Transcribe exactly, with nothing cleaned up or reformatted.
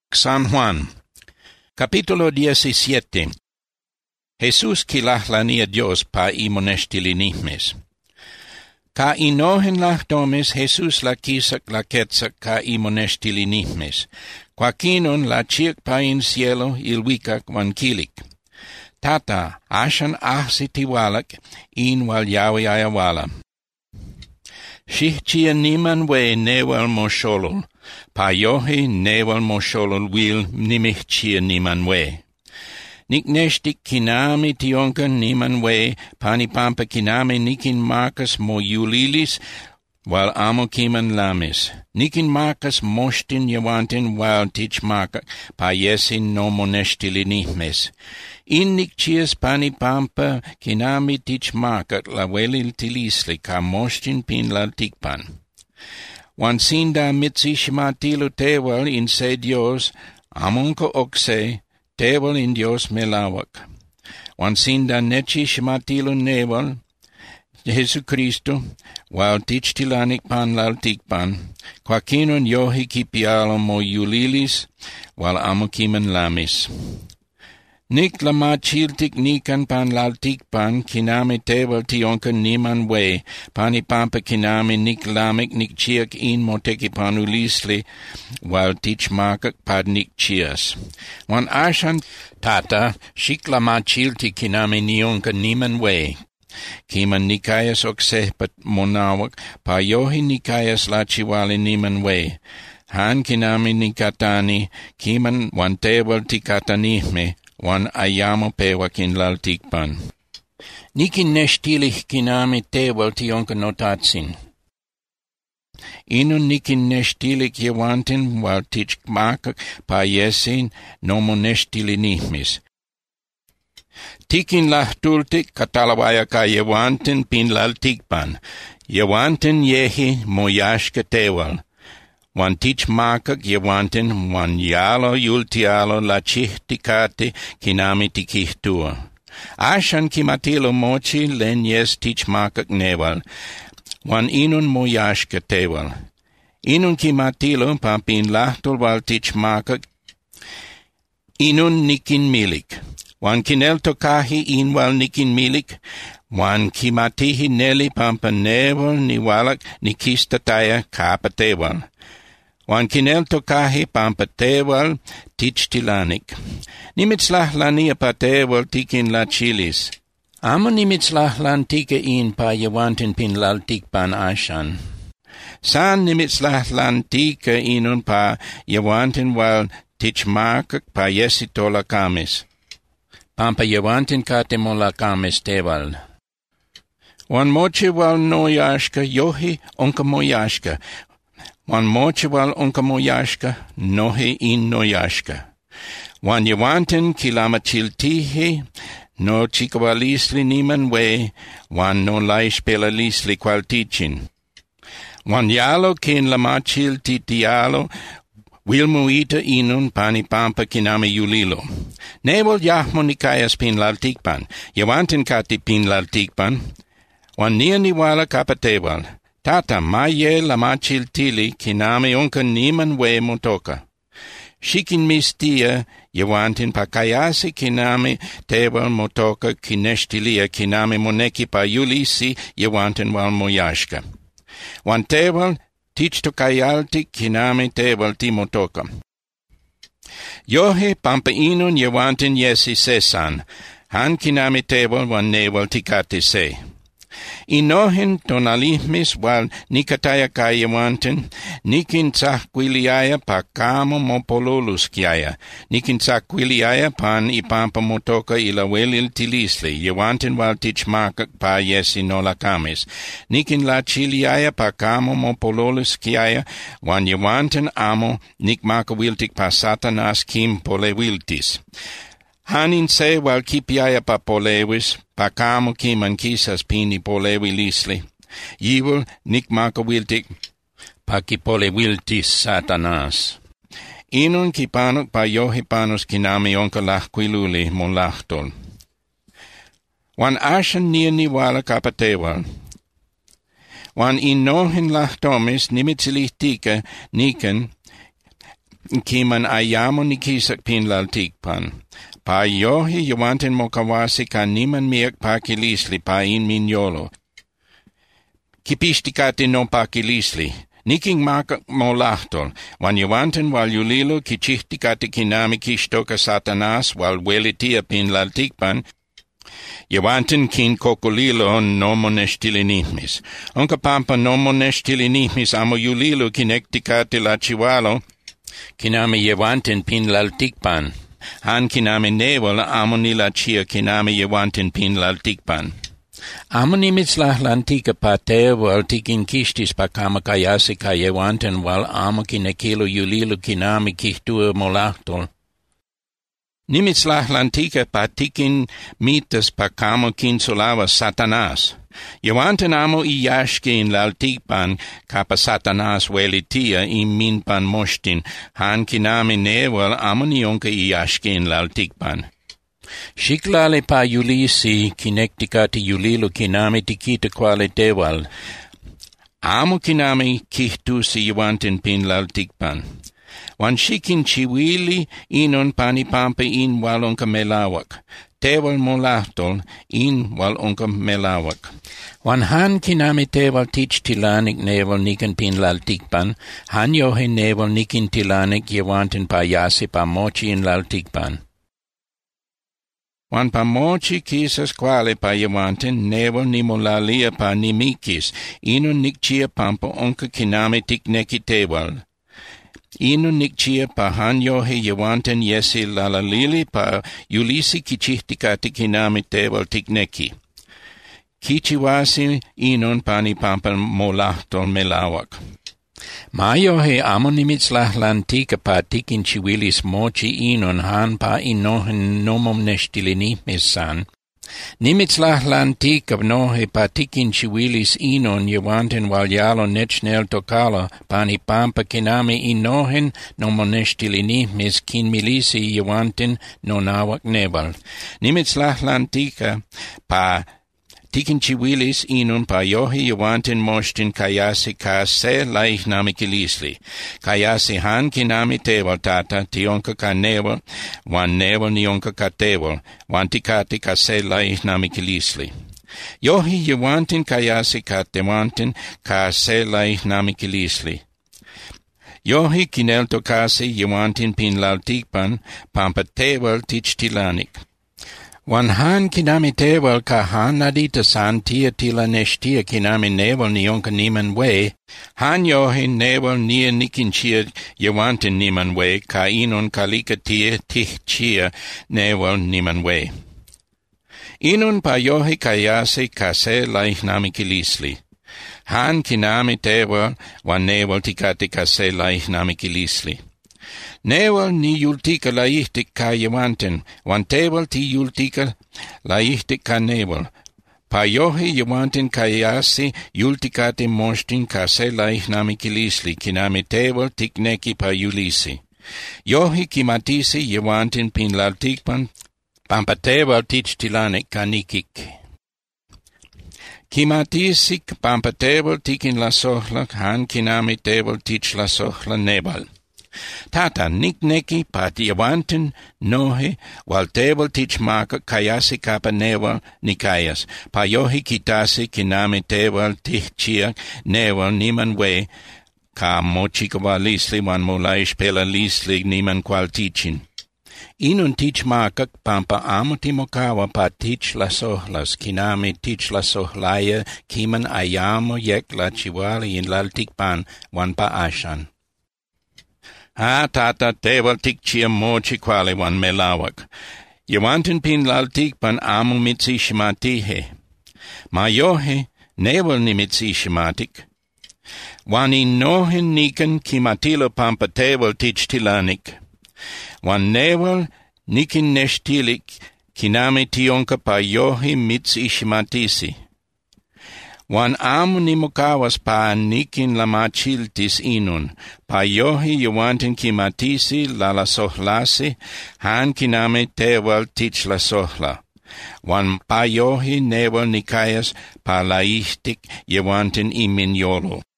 San Juan, capítulo diecisiete. Jesús kilahlani a Dios pa imonestilinihmes. Ka inohen lahtomes Jesús la kisak la ketsak ka imonestilinihmes. Quaquinon la chiak pa in cielo ilwikak wan kilik. Tata ashan ahsitiwalak in wal yawi ayawala. Shihchia niman we newal mosholol. Pa yohi newal mosholol wil nimihchia niman we. Nikneshtik kinami tionka niman we, panipampa kinami nikin markas mo yulilis, wal amo kiman lamis. Nikin markas moshtin yawantin wal tich markak, pa yesin no monestilinihmes. In nikchias panipampa kinami tich markak la welil tilisli ka moshtin pin la tikpan. Wan sinda mitzi shimatilo tewal in se Dios, amonko okse, tewal in Dios melawak. Wan sinda nechi shimatilo newal, Jesucristo, wal tichtilanik pan lal tikpan, quaquinon yohi kipialo mo yulilis, wal amokiman lamis. Nik lama chiltik nikan pan lal tikpan, kinami tewal tionka niman we, panipampa kinami nik lamik nik chiak in moteki panulisli, wal tich makak pad nik chias. Wan ashan tata, shik lama chiltik kinami nionka niman we, kiman nikayas okse pat monawak, pa yohi nikayas lachiwali niman we. Han kinami nikatani, kiman wan tewal tikatanihme, wan ayamo pewakin lal tikpan. Nikin neshtilich kinami tewal tionka notatsin. Inun nikin neshtilik yewantin wal tich makak pa yesin nomo neshtilinihmis. Tikin lahtultik katalawaya ka yewantin pin lal tikpan. Yewantin yehi moyashka tewal. Wan tich makak yewantin wan yalo yultialo la chihtikate kinami tikihtua. Ashan kimatilo mochi len yes tich makak newal. Wan inun moyashka tewal. Inun kimatilo papin lahtul wal tich makak. Inun nikin milik. Wan kinelto kahi inwal nikin milik. Wan kimatihi neli pampa newal niwalak nikistataya kapa tewal. Wan kinelto kahi pampa tewal tichtilanik. Nimitzlahlania pa tewal tikin la chilis. Amo nimitzlahlan tika in pa yawantin pin lal tikpan ashan. San nimitzlahlan tika inun pa yawantin wal tichmakak pa yesitola kamis. Pampa yawantin katemola kamis tewal. Wan mochi wal noyashka yohi onka moyashka. Wan mochi wal onka moyashka, nohe in noyashka. Wan yawantin kilama chiltihi, no chikawalisli niman we, wan no laish pelalisli qualtichin. Wan yalo kin lama chiltitialo, wilmuita inun panipampa kinami yulilo. Nebol yahmo nikayas pin laltikpan, yawantin kati pin laltikpan, wan nia niwala kapatewal. Tata maye lama chiltili kinami onka niman we motoka. Shikin mistia yawantin pakayasi kinami tewal motoka kineshtilia kinami moneki pa yulisi yawantin wal moyashka. Wan tewal tichto kayalti kinami tewal timotoka. Yohe pampa inun yawantin yesi sesan, han kinami tewal wan newal tikati se. Inohen tonalihmis wal nikataya kayawantin, nikin tsahquiliaya pa kamo mopololuskiaya, nikin tsahquiliaya pan ipampa motoka ilawelil tilisli, yawantin wal tichmakak pa yesinola kamis, nikin la chiliaya pa kamo mopololuskiaya, wan yawantin amo nikmaka wiltik pa satanas kim polewiltis. Hanin se wal kipiaya pa polewis, pa kamo kiman kisas pini polewilisli. Yiwul nikmaka wiltik pa kipolewiltis satanas. Inun kipanok pa yohipanos kinami onka lahquiluli mon lahtol. Wan ashan nia niwala kapatewal. Wan inohen lahtomis nimitzilihtika niken kiman ayamo nikisak pinlaltikpan. Pa yohi yawanten mokawasi ka niman miak pakilisli pa in minyolo. Kipistikati no pakilisli. Niking makak molahtol, wan yawanten wal yulilo kichihtikati kinami kishtoka satanas wal welitia pinlaltikpan, yawanten kin kokolilo nomonestilinihmis. Onka pampa nomonestilinihmis amo yulilo kinektikati la chiwalo, kinami yawanten pinlaltikpan. Han kinami neval amo nila chia kinami yawanten pinlaltikpan. Amo nimitzlahlantika pa teval tikin kistis pa kama kayasi ka yawanten wal amo kinekilo yulilo kinami kihtua molahtol. Nimitzlahlantika pa tikin mitas pa kama kinsolava satanas. Yawanten amo iyashke in laltikpan kapa satanas welitia in minpan moshtin, han kinami neval amo nionka iyashke in laltikpan. Shiklale pa yulisi kinektikati yulilo kinami tikita quale teval. Amo kinami kihtusi yawanten pinlaltikpan. Wan shikin chiwili inon panipampa in wal onka melawak. Teval molahtol in wal onka melawak. Wan han kinami teval tich tilanik neval nikan pinlaltikpan. Han yohe neval nikin tilanik yawanten pa yasi pa mochi in laltikpan. Wan pa mochi kisas quale pa yawanten neval nimolalia pa nimikis, inon nikchia pampa onka kinami tikneki teval. Inon nikchia pa han yohe yawanten yesi lalalili pa yulisi kichihtikati kinami teval tikneki. Kichiwasi inon pani pampa molahtol melawak. Mayohe amo nimitzlahlantika pa tikin chiwilis mochi inon han pa inohen nomom nestilinihmisan. Nimitzlahlantika nohe pa tikin chiwilis inon yawanten wal yalo nechnel tokalo pani pampa kinami inohen nomom nestilinihmis kin milisi yawanten nonawak neval. Nimitzlahlantika pa tikin chiwilis inon pa yohi yawanten moshtin kayasi ka se laichnamikilisli. Kayasi han kinami teval tata tionka ka neval, wan neval nionka ka teval, wan tikati ka se laichnamikilisli. Yohi yawanten kayasi ka tewanten ka se laichnamikilisli. Yohi kinelto kasi yawanten pinlaltikpan, pampa teval tichtilanik. Wan han kinami teval ka han adita san tia tila neshtia kinami neval nionka niman we, han yohe neval nia nikinchia yawanten niman we, ka inon kalika tia tih chia neval niman we. Inon pa yohe kayase ka se laichnamikilisli. Han kinami teval wan neval tikati ka se laichnamikilisli. Neval ni yultika laihtik ka yawanten, wan teval ti yultika laihtik ka neval. Pa yohe yawanten kayasi yultikati moshtin ka se laichnamikilisli, kinami teval tikneki pa yulisi. Yohe kimatisi yawanten pinlaltikpan, pampa teval tichtilanik ka nikik. Kimatisik pampa teval tikin la sohla, han kinami teval tich la sohla neval. Tata nikneki pat yawanten nohe wal teval tich maka kayasi kapa neval nikayas. Pa yohi kitasi kinami teval tich chia neval niman we ka mochikawa lisli wan molaish pela lisli niman kwal tichin. Inon tich makak pampa amo timokawa pa tich la sohlas kinami tich la sohlaya kiman ayamo yek la chiwali in laltikpan wan pa ashan. Ha tata teval tikchia mochi quale wan melawak. Yawanten pinlaltikpan amo mitzishimatihe. Ma yohe neval ni mitzishimatik. Wan inohen nikan kimatilo pampa teval tichtilanik. Wan neval nikin neshtilik kinami tionka pa yohe mitzishimatisi. Wan amo nimokawas pa nikin lamachiltis inon, pa yohi yawanten kimatisi la la sohlasi, han kiname teval tich la sohla. Wan pa yohi neval nikayas pa laihtik yawanten iminyolo.